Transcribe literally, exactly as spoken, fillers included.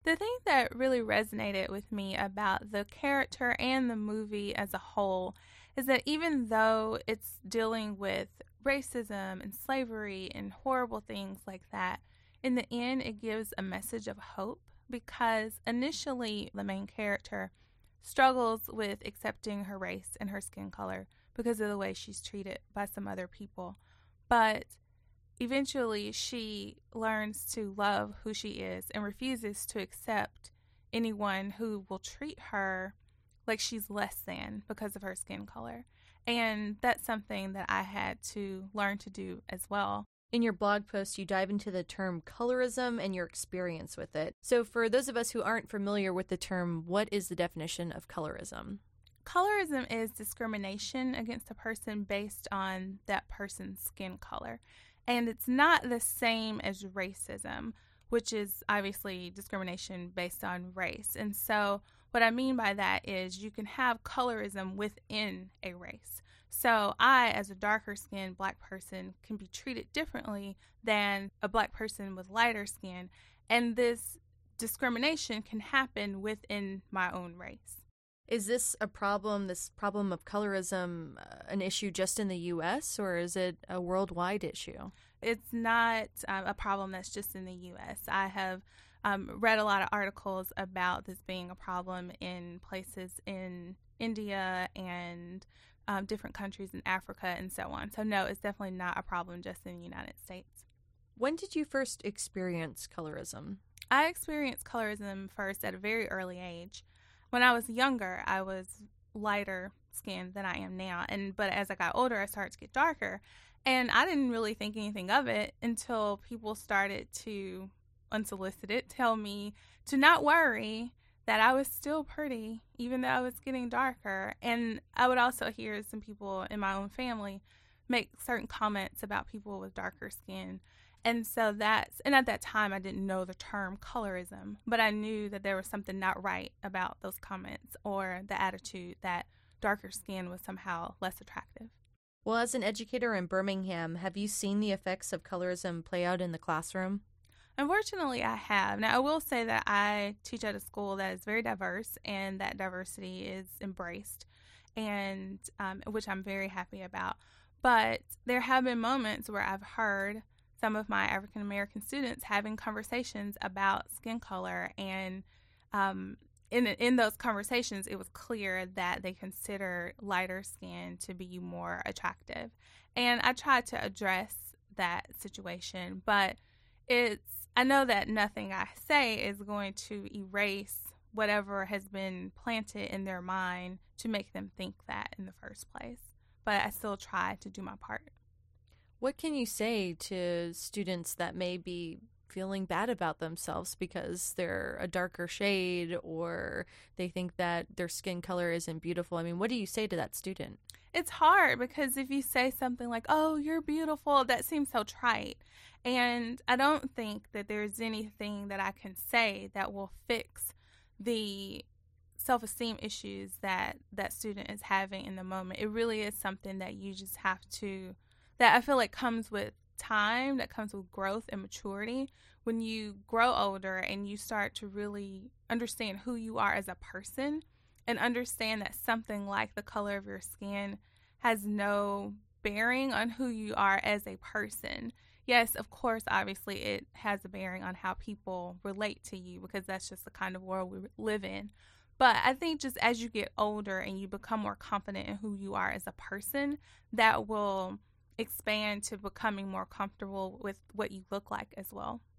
The thing that really resonated with me about the character and the movie as a whole is that even though it's dealing with racism and slavery and horrible things like that, in the end, it gives a message of hope because initially the main character struggles with accepting her race and her skin color because of the way she's treated by some other people. But eventually, she learns to love who she is and refuses to accept anyone who will treat her like she's less than because of her skin color. And that's something that I had to learn to do as well. In your blog post, you dive into the term colorism and your experience with it. So for those of us who aren't familiar with the term, what is the definition of colorism? Colorism is discrimination against a person based on that person's skin color. And it's not the same as racism, which is obviously discrimination based on race. And so what I mean by that is you can have colorism within a race. So I, as a darker skinned black person, can be treated differently than a black person with lighter skin. And this discrimination can happen within my own race. Is this a problem, this problem of colorism, uh, an issue just in the U S, or is it a worldwide issue? It's not um, a problem that's just in the U S. I have um, read a lot of articles about this being a problem in places in India and um, different countries in Africa and so on. So no, it's definitely not a problem just in the United States. When did you first experience colorism? I experienced colorism first at a very early age. When I was younger, I was lighter skinned than I am now. And but as I got older, I started to get darker. And I didn't really think anything of it until people started to, unsolicited, tell me to not worry, that I was still pretty, even though I was getting darker. And I would also hear some people in my own family make certain comments about people with darker skin. And so that's, and at that time I didn't know the term colorism, but I knew that there was something not right about those comments or the attitude that darker skin was somehow less attractive. Well, as an educator in Birmingham, have you seen the effects of colorism play out in the classroom? Unfortunately, I have. Now, I will say that I teach at a school that is very diverse and that diversity is embraced, and um, which I'm very happy about. But there have been moments where I've heard some of my African American students having conversations about skin color, and um, in in those conversations, it was clear that they consider lighter skin to be more attractive. And I tried to address that situation, but it's I know that nothing I say is going to erase whatever has been planted in their mind to make them think that in the first place. But I still try to do my part. What can you say to students that may be feeling bad about themselves because they're a darker shade or they think that their skin color isn't beautiful? I mean, what do you say to that student? It's hard because if you say something like, oh, you're beautiful, that seems so trite. And I don't think that there's anything that I can say that will fix the self-esteem issues that that student is having in the moment. It really is something that you just have to, that I feel like comes with time, that comes with growth and maturity. When you grow older and you start to really understand who you are as a person and understand that something like the color of your skin has no bearing on who you are as a person. Yes, of course, obviously it has a bearing on how people relate to you because that's just the kind of world we live in. But I think just as you get older and you become more confident in who you are as a person, that will expand to becoming more comfortable with what you look like as well.